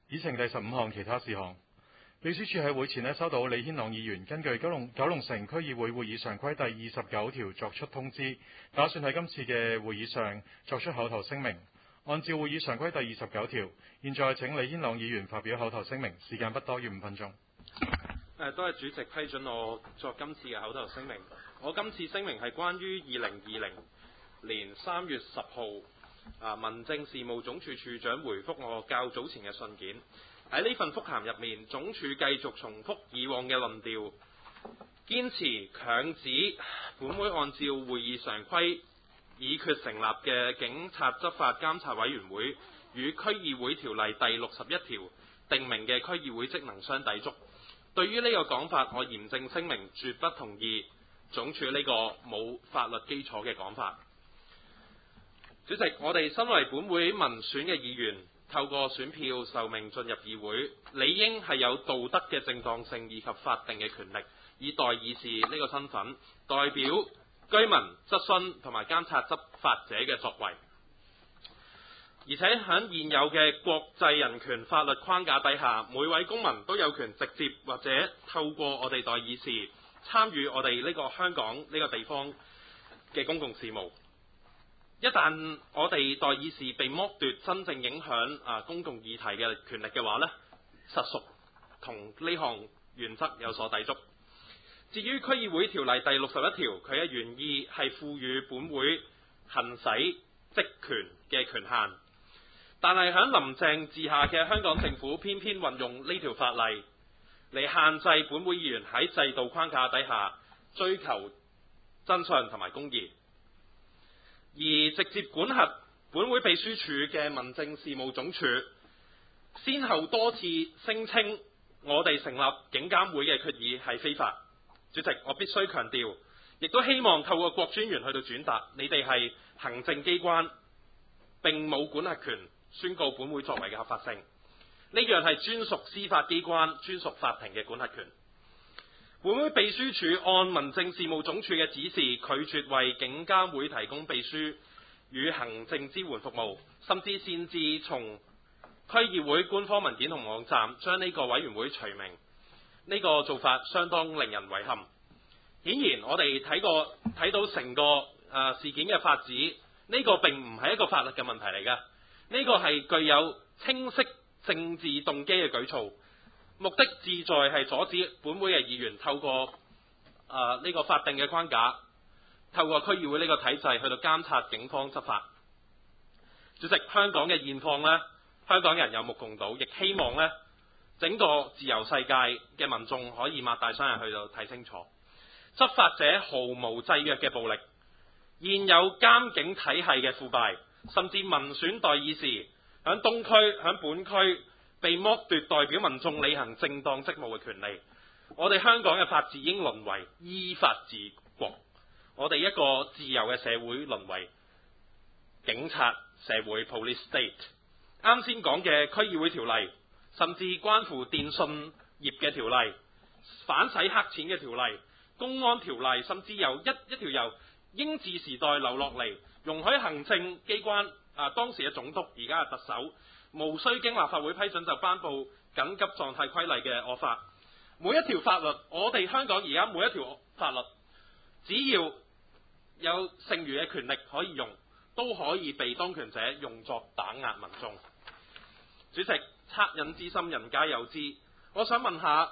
議程第15項其他事項。秘書處喺會前收到李軒朗議員根據九龍城區議會會議常規第29條作出通知，打算喺今次嘅會議上作出口頭聲明。按照會議常規第29條，現在請李軒朗議員發表口頭聲明，時間不多於5分鐘。 多謝主席批准我作今次嘅口頭聲明。我今次聲明係關於2020年3月10號民政事務總署署長回覆我較早前嘅信件。喺呢份覆函入面，總署繼續重複以往嘅論調，堅持強指本會按照會議常規議決成立嘅警察執法監察委員會與區議會條例第61條定明嘅區議會職能相抵觸。對於呢個講法，我嚴正聲明絕不同意總署呢個冇法律基礎嘅講法。主席，我哋身為本會民選嘅議員，透過選票受命進入議會，理應係有道德嘅正當性以及法定嘅權力，以代議士呢個身份代表居民質詢同埋監察執法者嘅作為。而且喺現有嘅國際人權法律框架底下，每位公民都有權直接或者透過我哋代議士參與我哋呢個香港呢個地方嘅公共事務。一旦我哋代議士被剝奪真正影響公共議題嘅權力嘅話呢，實屬同呢項原則有所抵觸。至於區議會條例第61條，佢嘅原意係賦予本會行使職權嘅權限，但係喺林鄭治下嘅香港政府偏偏運用呢條法例嚟限制本會議員喺制度框架底下追求真相同埋公義。而直接管轄本會秘書處嘅民政事務總署，先後多次聲稱我哋成立警監會嘅決議係非法。主席，我必須強調，亦都希望透過郭專員去到轉達，你哋係行政機關，並冇管轄權宣告本會作為嘅合法性。呢樣係專屬司法機關、專屬法庭嘅管轄權。本會秘書處按民政事務總署嘅指示，拒絕為警監會提供秘書與行政支援服務，甚至擅自從區議會官方文件同網站將呢個委員會除名。呢個做法相當令人遺憾。顯然，我哋睇到成個事件嘅發展，呢個並唔係一個法律嘅問題嚟嘅，呢個係具有清晰政治動機嘅舉措。目的旨在係阻止本會嘅議員透過呢個法定嘅框架，透過區議會呢個體制去到監察警方執法。主席，香港嘅現況呢，香港人有目共睹，亦希望呢整個自由世界嘅民眾可以擘大雙眼去到睇清楚。執法者毫無制約嘅暴力，現有監警體系嘅腐敗，甚至民選代議士響東區、響本區被剝奪代表民眾履行正當職務嘅權利。我哋香港嘅法治應淪為依法治國，我哋一個自由嘅社會淪為警察社會 police state。啱先講嘅區議會條例，甚至關乎電信業嘅條例、反洗黑錢嘅條例、公安條例，甚至由一條由英治時代流落嚟，容許行政機關當時嘅總督，而家嘅特首，無需經立法會批准就頒布緊急狀態規例嘅惡法。每一條法律，我哋香港而家每一條法律，只要有剩餘嘅權力可以用，都可以被當權者用作打壓民眾。主席，惻隱之心人皆有之。我想問下，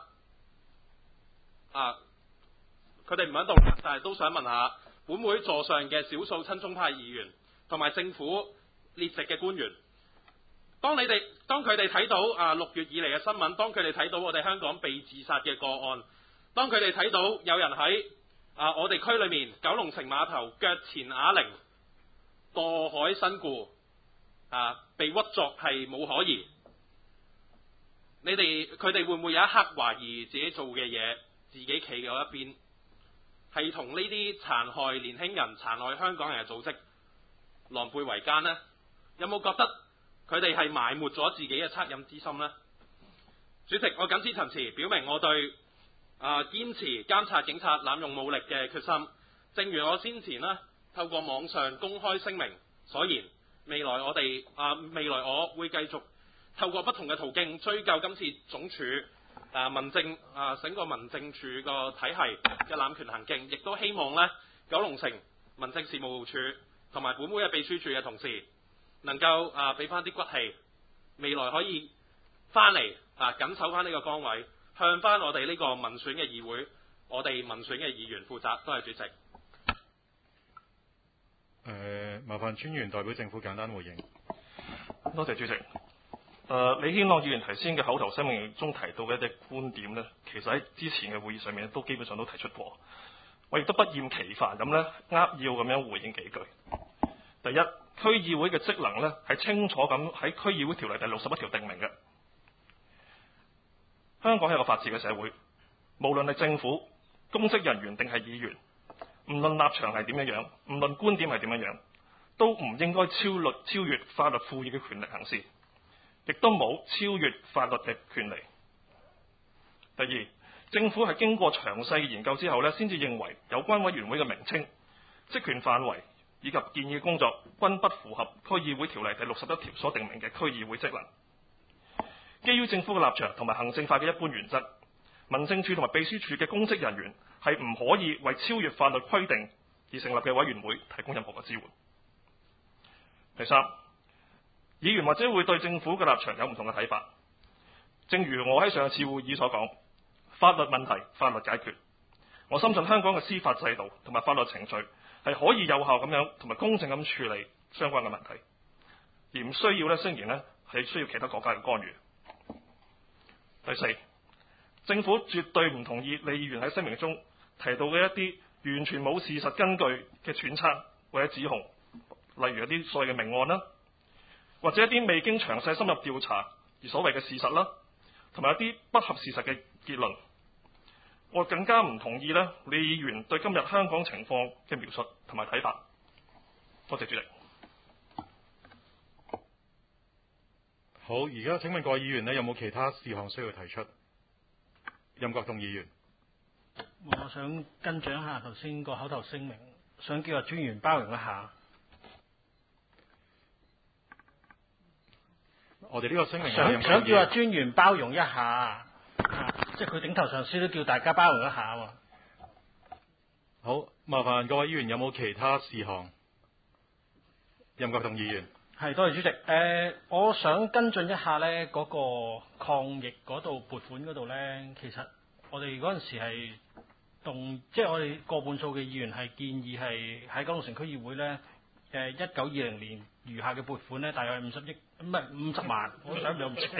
佢哋唔喺度，但係都想問下本會座上嘅少數親中派議員同埋政府列席嘅官員，當佢哋睇到6月以嚟嘅新聞，當佢哋睇到我哋香港被自殺嘅個案，當佢哋睇到有人喺我哋區裏面九龍城碼頭腳前啞鈴墮海身故，被屈作係冇可疑，佢哋會唔會有一刻懷疑自己做嘅嘢，自己企喺一邊，係同呢啲殘害年輕人、殘害香港人嘅組織狼狽為奸呢？有冇覺得佢哋係埋沒咗自己嘅惻隱之心呢？主席，我謹此陳詞，表明我對堅持監察警察濫用武力嘅決心。正如我先前透過網上公開聲明所言，未來我會繼續透過不同嘅途徑追究今次總署民政整個民政處個體系嘅濫權行徑，亦都希望呢九龍城民政事務處同埋本會嘅秘書處嘅同事能夠俾翻啲骨氣，未來可以翻嚟緊守翻呢個崗位，向翻我哋呢個民選嘅議會，我哋民選嘅議員負責。多謝主席。 麻煩專員代表政府簡單回應。 多謝主席。李顯朗議員頭先嘅口頭聲明中提到嘅一啲觀點呢，其實喺之前嘅會議上面都基本上都提出過。我亦都不厭其煩咁呢扼要咁樣回應幾句。第一，區議會嘅職能呢係清楚咁喺區議會條例第61條定明嘅。香港係一個法治嘅社會，無論係政府、公職人員定係議員，唔論立場係點樣樣，唔論觀點係點樣樣，都唔應該超越法律賦予嘅權力行事，亦都冇超越法律嘅權利。第二，政府係經過詳細研究之後呢，先至認為有關委員會嘅名稱、職權範圍以及建議工作均不符合區議會條例第61條所定明嘅區議會職能。基於政府嘅立場同埋行政法嘅一般原則，民政處同埋秘書處嘅公職人員係唔可以為超越法律規定而成立嘅委員會提供任何嘅支援。第三，議員或者會對政府嘅立場有唔同嘅睇法。正如我喺上次會議所講，法律問題法律解決。我深信香港嘅司法制度同埋法律程序係可以有效咁樣同埋公正咁處理相關嘅問題，而唔需要呢聲言呢係需要其他國家嘅干預。第四，政府絕對唔同意李議員喺聲明中提到嘅一啲完全冇事實根據嘅揣測或者指控，例如一啲所謂嘅明案啦，或者一啲未經詳細深入調查而所謂嘅事實啦，同埋一啲不合事實嘅結論。我更加唔同意呢李議員對今日香港情況嘅描述同埋睇法。多謝主席。 好，而家請問各位議員呢有冇其他事項需要提出？任國棟議員， 我想跟進一下頭先個口頭聲明，想叫阿專員包容一下。 我哋呢個聲明想叫阿專員包容一下，即係佢頂頭上司都叫大家包容一下啊嘛。 好，麻煩各位議員有冇其他事項？任國棟議員。 係，多謝主席。我想跟進一下呢嗰個抗疫嗰度撥款嗰度呢，其實我哋嗰陣時係即係我哋過半數嘅議員係建議係喺九龍城區議會呢，1920年餘下嘅撥款呢，大概係50億，唔係50萬，我想唔到唔知，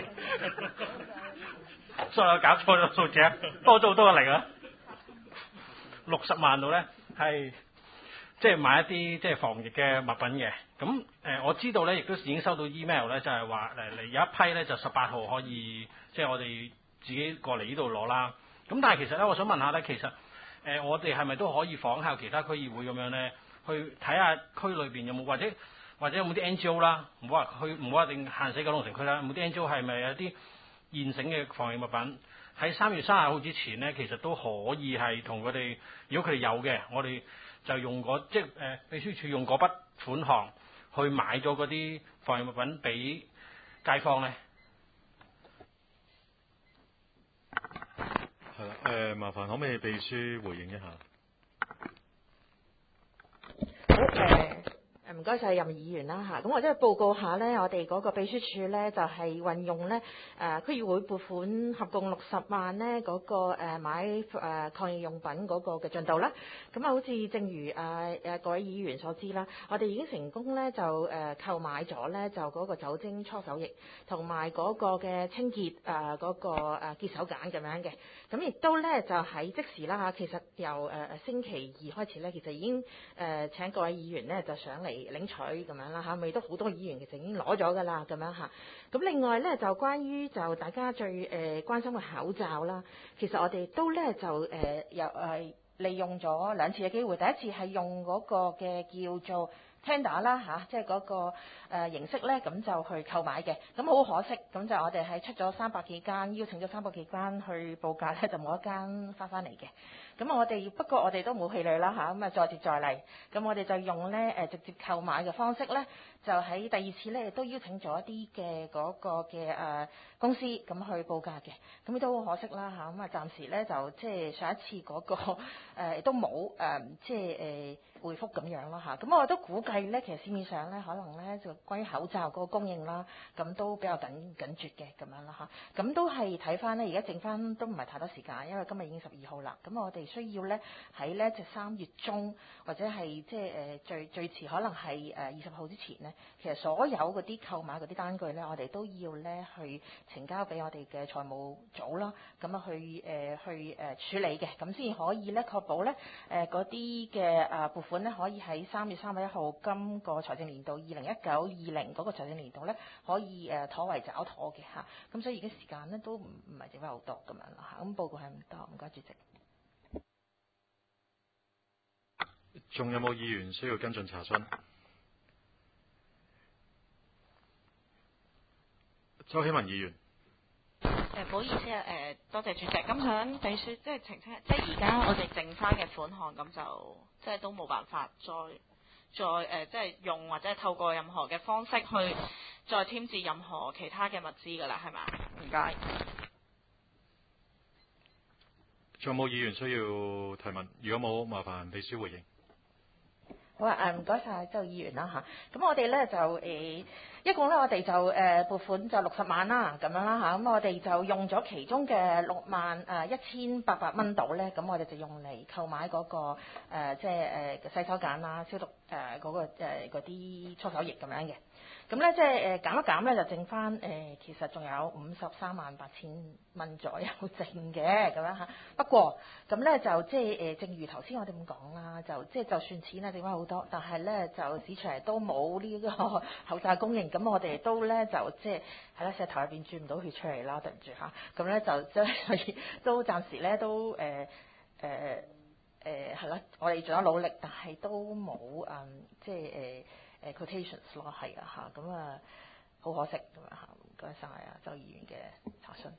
所以我搞錯咗數字，多咗好多個零啊，60萬度呢係。即係買一啲即係防疫嘅物品嘅，咁我知道咧，亦都已經收到 email 咧，就係話嚟有一批咧就18號可以即係我哋自己過嚟呢度攞啦。咁但係其實咧，我想問下咧，其實我哋係咪都可以仿效其他區議會咁樣咧，去睇下區裏邊有冇或者有冇啲 NGO 啦，唔好話一定限死九龍城區啦，有冇啲 NGO 係咪有啲現成嘅防疫物品喺3月30號之前咧，其實都可以係同佢哋，如果佢哋有嘅，我哋就用即係秘書處用嗰筆款項去買咗嗰啲防疫物品俾街坊咧。 係啦，麻煩可唔可以秘書回應一下？ 好，唔該晒任議員啦嚇，咁我即係報告下呢，我哋嗰個秘書處呢，就係運用呢區議會撥款合共60萬呢嗰個買抗疫用品嗰個嘅進度啦。咁好似正如各位議員所知啦，我哋已經成功呢就購買咗呢就嗰個酒精搓手液同埋嗰個嘅清潔嗰個潔手梘咁樣嘅。咁亦都呢就喺即時啦嚇，其實由星期2開始呢，其實已經請各位議員呢就上嚟領取咁樣啦嚇，咪都好多議員其實已經攞咗㗎啦咁樣嚇。咁另外呢，就關於就大家最關心嘅口罩啦，其實我哋都呢就利用咗2次嘅機會，第一次係用嗰個嘅叫做 tender 啦嚇，即係嗰個形式咧，咁就去購買嘅。咁好可惜，咁就我哋係出咗300幾間，邀請咗300幾間去報價咧，就冇一間翻嚟嘅。咁不過我哋都冇氣餒啦嚇，咁啊再接再厲。咁我哋就用咧直接購買嘅方式咧，就喺第二次咧亦都邀請咗一啲嘅嗰個嘅公司咁去報價嘅。咁都好可惜啦嚇，咁啊暫時咧就即係上一次嗰個都冇即係回覆咁樣啦嚇。咁我都估計咧，其實市面上咧可能咧就關於口罩嗰個供應啦，咁都比較緊絕嘅咁樣啦嚇。咁都係睇翻咧，而家剩翻都唔係太多時間，因為今日已經12號啦。咁我哋需要咧喺咧就3月中或者係即係最遲可能係20號之前咧，其實所有嗰啲購買嗰啲單據咧，我哋都要咧去呈交俾我哋嘅財務組啦，咁啊去處理嘅，咁先可以咧確保咧嗰啲嘅撥款咧可以喺3月31號今個財政年度2019-20嗰個財政年度咧可以妥為找妥嘅嚇。咁所以而家時間咧都唔係剩翻好多咁樣啦嚇。咁報告係唔多，唔該主席。 仲有冇議員需要跟進查詢？周希文議員。 唔好意思啊，多謝主席。咁想秘書即係澄清，即係而家我哋剩翻嘅款項，咁就即係都冇辦法再即係用或者係透過任何嘅方式去再添置任何其他嘅物資㗎啦，係嘛？唔該。 仲有冇議員需要提問？如果冇，麻煩秘書回應。 好啊，唔該晒周議員啦嚇。咁我哋咧就一共咧我哋就撥款就60萬啦咁樣啦嚇。咁我哋就用咗其中嘅61800蚊度咧，咁我哋就用嚟購買嗰個即係洗手間啦、消毒嗰個嗰啲搓手液咁樣嘅。咁咧即係減一減咧就剩翻其實仲有538000蚊左右剩嘅咁樣嚇。不過咁咧就即係正如頭先我哋咁講啦，就即係就算錢咧剩翻好多，但係咧就市場都冇呢個口罩供應，咁我哋都咧就即係喺咧石頭入邊轉唔到血出嚟啦，對唔住嚇。咁咧就即係所以都暫時咧都係啦，我哋做咗努力，但係都冇即係quotations 咯，係啊嚇，咁啊好可惜咁啊嚇，唔該晒啊周議員嘅查詢。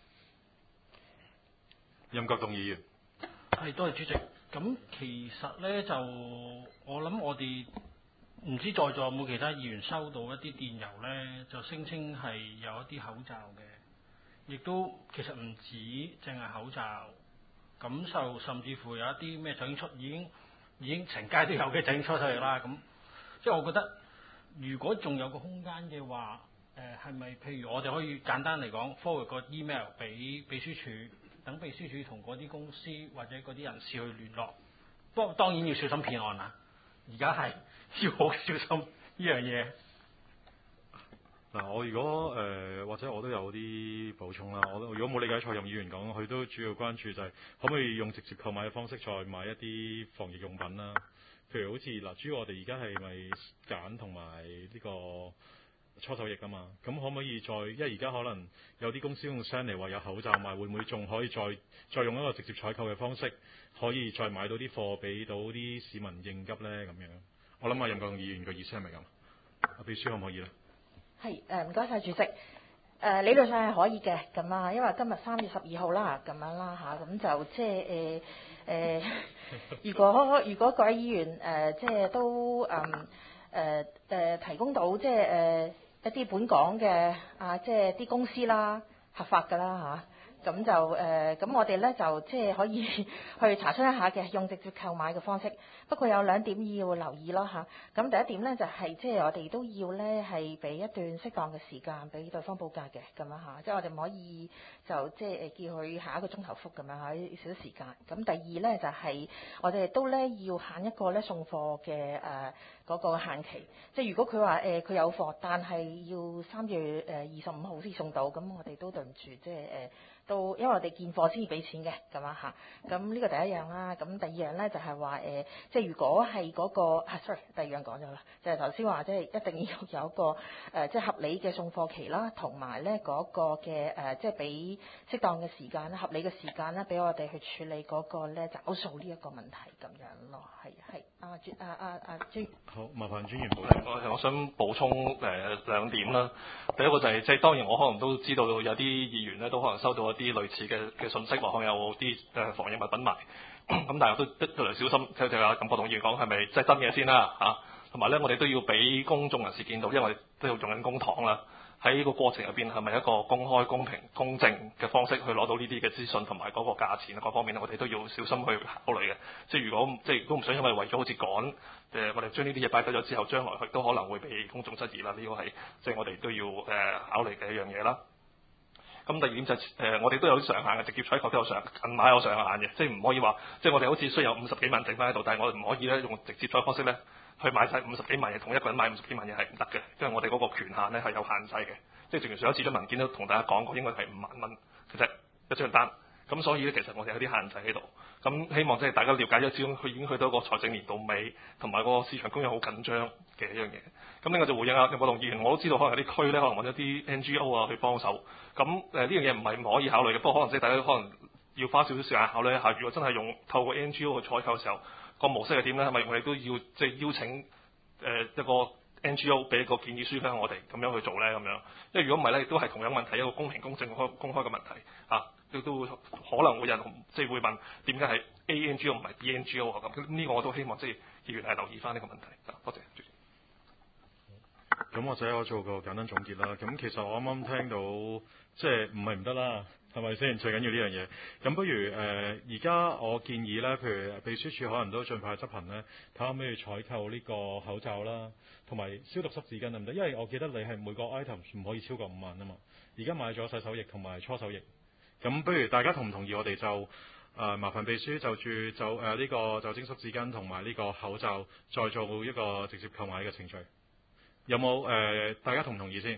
任國棟議員。 係，多謝主席。咁其實咧就我諗我哋唔知在座有冇其他議員收到一啲電郵咧，就聲稱係有一啲口罩嘅，亦都其實唔止淨係口罩，咁就甚至乎有一啲咩就已經成街都有嘅整搓手液啦。咁即係我覺得，如果仲有個空間嘅話，係咪譬如我哋可以簡單嚟講 forward 個 email 俾秘書處，等秘書處同嗰啲公司或者嗰啲人士去聯絡。不過當然要小心騙案啦，而家係要好小心呢樣嘢。 嗱，我如果或者我都有啲補充啦。如果冇理解錯，任議員講，佢都主要關注就係可唔可以用直接購買嘅方式再買一啲防疫用品啦。譬如好似嗱，主要我哋而家係咪揀同埋呢個搓手液啊嘛？咁可唔可以因為而家可能有啲公司用 send 嚟話有口罩賣，會唔會仲可以再用一個直接採購嘅方式，可以再買到啲貨俾到啲市民應急咧？咁樣，我諗任國棟議員嘅意思係咪咁？阿秘書可唔可以咧？ 係唔該晒主席。理論上係可以嘅咁啊，因為今日3月12號啦，咁樣啦嚇，咁就即係如果各位議員即係都提供到即係一啲本港嘅即係啲公司啦，合法㗎啦嚇，咁就咁我哋咧就即係可以去查詢一下嘅，用直接購買嘅方式。不過有2點要留意啦嚇。咁第一點咧就係即係我哋都要咧係俾一段適當嘅時間俾對方報價嘅咁樣嚇，即係我哋唔可以就即係叫佢下一個鐘頭覆咁樣嚇，要少少時間。咁第二咧就係我哋都咧要限一個咧送貨嘅嗰個限期，即係如果佢話佢有貨，但係要3月25號先送到，咁我哋都對唔住，即係都因為我哋見貨先至俾錢嘅咁樣嚇。咁呢個第一樣啦。咁第二樣咧就係話即係如果係嗰個sorry，第二樣講咗啦，就係頭先話即係一定要有一個即係合理嘅送貨期啦，同埋咧嗰個嘅即係俾適當嘅時間啦，合理嘅時間咧俾我哋去處理嗰個咧找數呢一個問題咁樣咯，係。 專好，麻煩專員補充。 我想補充兩點啦。第一個就係即係當然我可能都知道有啲議員咧都可能收到一啲類似嘅信息，話可能有啲防疫物品賣。咁但係我都一嚟小心，就阿錦博同議員講係咪即係真嘢先啦嚇。同埋咧，我哋都要俾公眾人士見到，因為我哋都要用緊公帑啦。喺呢個過程入邊係咪一個公開、公平、公正嘅方式去攞到呢啲嘅資訊同埋嗰個價錢各方面，我哋都要小心去考慮嘅。即係如果即係都唔想因為為咗好似趕我哋將呢啲嘢擺低咗之後，將來佢都可能會被公眾質疑啦。呢個係即係我哋都要考慮嘅一樣嘢啦。咁第二點就我哋都有啲上限嘅，直接採購都有上銀碼有上限嘅，即係唔可以話即係我哋好似雖有50幾萬剩翻喺度，但係我哋唔可以咧用直接採購方式咧去買晒50幾萬嘢，同一個人買50幾萬嘢係唔得嘅，因為我哋嗰個權限咧係有限制嘅。即係正如上一次張文件都同大家講過，應該係5萬蚊其實一張單。咁所以咧，其實我哋有啲限制喺度。咁希望即係大家了解咗，始終佢已經去到一個財政年度尾，同埋個市場供應好緊張嘅一樣嘢。咁另外就回應下有冇同議員，我都知道可能有啲區咧，可能揾咗啲 NGO 啊去幫手。咁呢樣嘢唔係唔可以考慮嘅，不過可能即係大家可能要花少少時間考慮一下。如果真係用透過 NGO 去採購嘅時候，個模式係點咧？係咪我哋都要即係邀請一個 NGO 俾一個建議書俾我哋咁樣去做咧？咁樣，因為如果唔係咧，亦都係同樣問題，一個公平公正公開嘅問題啊。都會可能會有人即係會問點解係 A NGO 唔係 B NGO 啊？咁呢個我都希望即係議員係留意翻呢個問題。多謝主席。 咁或者我做個簡單總結啦。咁其實我啱啱聽到即係唔係唔得啦，係咪先？最緊要呢樣嘢。咁不如而家我建議咧，譬如秘書處可能都盡快執行咧，睇下可唔可以採購呢個口罩啦，同埋消毒濕紙巾得唔得？因為我記得你係每個 item 唔可以超過5萬啊嘛。而家買咗洗手液同埋搓手液。咁不如大家同唔同意我哋就麻煩秘書就住呢個酒精濕紙巾同埋呢個口罩再做一個直接購買嘅程序，有冇大家同唔同意先？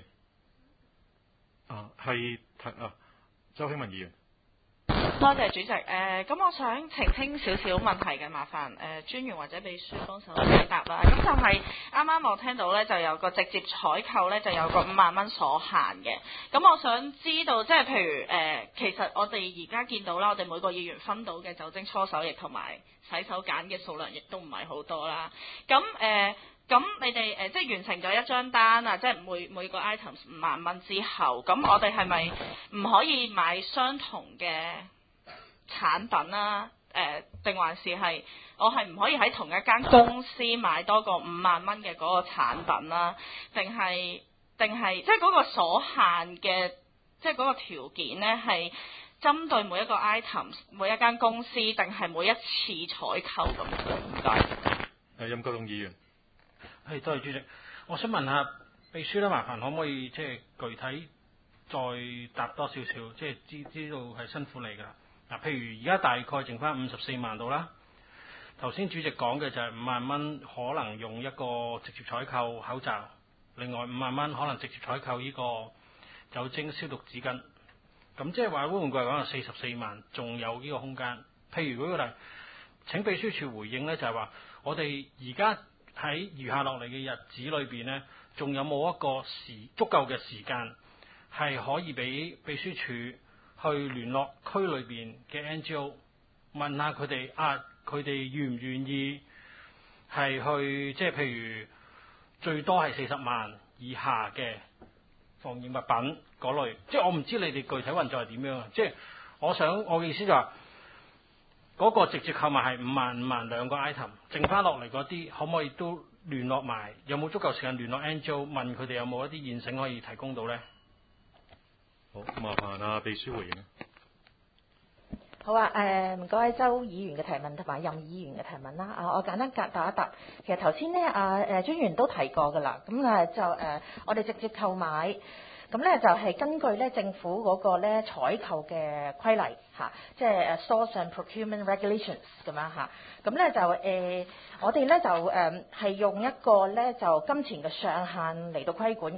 周興文議員。 多謝主席。咁我想澄清少少問題嘅，麻煩專員或者秘書幫手解答啦。咁就係啱啱我聽到咧，就有個直接採購咧，就有個5萬蚊所限嘅。咁我想知道，即係譬如其實我哋而家見到啦，我哋每個議員分到嘅酒精搓手液同埋洗手梘嘅數量，亦都唔係好多啦。咁你哋即係完成咗一張單啊，即係每個 items 5萬蚊之後，咁我哋係咪唔可以買相同嘅產品啦？定還是係我係唔可以喺同一間公司買多個5萬蚊嘅嗰個產品啦？定係即係嗰個所限嘅，即係嗰個條件呢，係針對每一個 items 每一間公司，定係每一次採購咁？唔該。 任國棟議員。 係，多謝主席。我想問下秘書咧，麻煩可唔可以即係具體再答多少少，即係知道係辛苦你㗎啦。嗱，譬如而家大概剩翻54萬度啦。頭先主席講嘅就係5萬蚊可能用一個直接採購口罩，另外5萬蚊可能直接採購呢個酒精消毒紙巾。咁即係話換句嚟講，係44萬，仲有呢個空間。譬如嗰個例，請秘書處回應咧，就係話我哋而家喺餘下落嚟嘅日子裏邊呢，仲有冇一個足夠嘅時間係可以俾秘書處去聯絡區裏邊嘅 NGO， 問下佢哋佢哋願唔願意係去即係譬如最多係40萬以下嘅防疫物品嗰類，即係我唔知你哋具體運作係點樣啊！即係我嘅意思就係嗰個直接購買係5萬兩個 item， 剩翻落嚟嗰啲可唔可以都聯絡埋？有冇足夠時間聯絡 NGO 問佢哋有冇一啲現成可以提供到呢？ 好，麻煩秘書回應。 好啊，唔該周議員嘅提問同埋任議員嘅提問啦。我簡單答一答。其實頭先咧專員都提過㗎啦。咁我哋直接購買。咁咧就係根據咧政府嗰個咧採購嘅規例嚇，即係 Source and Procurement Regulations 咁樣嚇。咁咧就我哋咧就係用一個咧就金錢嘅上限嚟到規管嘅。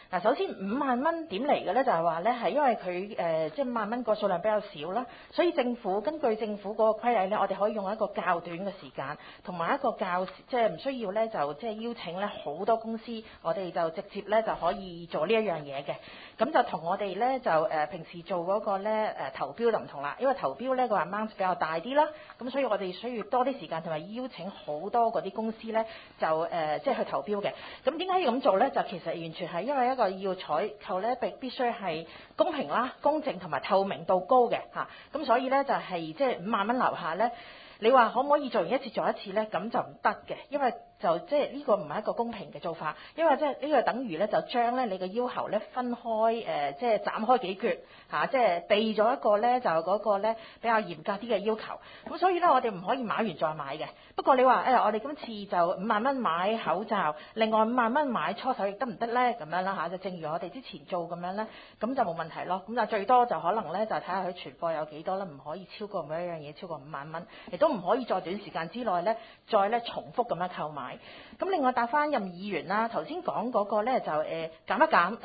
嗱，首先5萬蚊點嚟嘅咧？就係話咧係因為佢即係5萬蚊個數量比較少啦，所以根據政府嗰個規例咧，我哋可以用一個較短嘅時間，同埋一個即係唔需要咧就即係邀請咧好多公司，我哋就直接咧就可以做呢一樣嘢嘅。咁就同我哋咧就平時做嗰個咧投標就唔同啦，因為投標咧個 amount 比較大啲啦，咁所以我哋需要多啲時間同埋邀請好多嗰啲公司咧就即係去投標嘅。咁點解要咁做咧？就其實完全係因為一個要採購咧必須係公平啦、公正同埋透明度高嘅嚇。咁所以咧就係即係5萬蚊樓下咧，你話可唔可以做完一次做一次咧？咁就唔得嘅，因為就即係呢個唔係一個公平嘅做法，因為即係呢個等於咧就將咧你嘅要求咧分開即係斬開幾橛嚇，即係備咗一個咧就嗰個咧比較嚴格啲嘅要求。咁所以咧我哋唔可以買完再買嘅。不過你話我哋今次就5萬蚊買口罩，另外5萬蚊買搓手液得唔得咧？咁樣啦嚇，就正如我哋之前做咁樣咧，咁就冇問題咯。咁但係最多就可能咧就睇下佢存貨有幾多啦，唔可以超過每一樣嘢超過5萬蚊，亦都唔可以在短時間之內咧再咧重複咁樣購買。咁另外答翻任議員啦，頭先講嗰個咧就減一減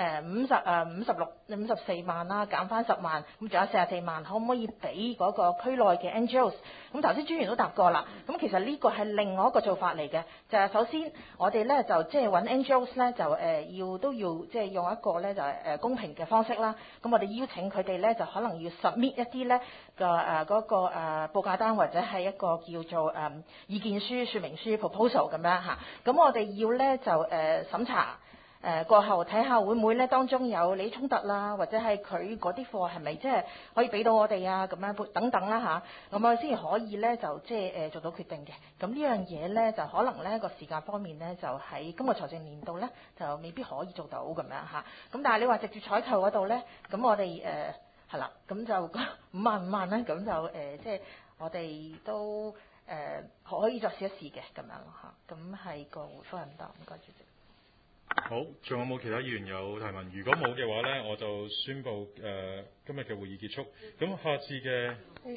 54萬啦，減翻10萬，咁仲有44萬，可唔可以俾嗰個區內嘅 NGOs？ 咁頭先專員都答過啦，咁其實呢個係另外一個做法嚟嘅，就係首先我哋咧就即係揾 NGOs 咧就都要即係用一個咧就係公平嘅方式啦。咁我哋邀請佢哋咧就可能要 submit 一啲咧嗰個報價單或者係一個叫做意見書、說明書 proposal 咁樣嚇。咁我哋要咧就審查過後睇下會唔會咧當中有利益衝突啦，或者係佢嗰啲貨係咪即係可以俾到我哋啊咁樣等等啦嚇，咁我哋先可以咧就即係做到決定嘅。咁呢樣嘢咧就可能咧個時間方面咧就喺今個財政年度咧就未必可以做到咁樣嚇。咁但係你話直接採購嗰度咧，咁我哋係啦，咁就5萬咧，咁就即係我哋都可以再試一試嘅咁樣咯嚇。咁係個回覆係唔得，唔該主席。 好，仲有冇其他議員有提問？如果冇嘅話呢，我就宣布今日嘅會議結束。咁下次嘅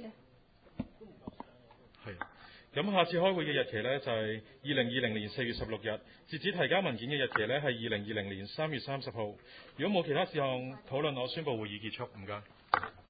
係，咁下次開會嘅日期呢，就係2020年4月16日，截止提交文件嘅日期呢，係2020年3月30號。如果冇其他事項討論，我宣布會議結束。唔該。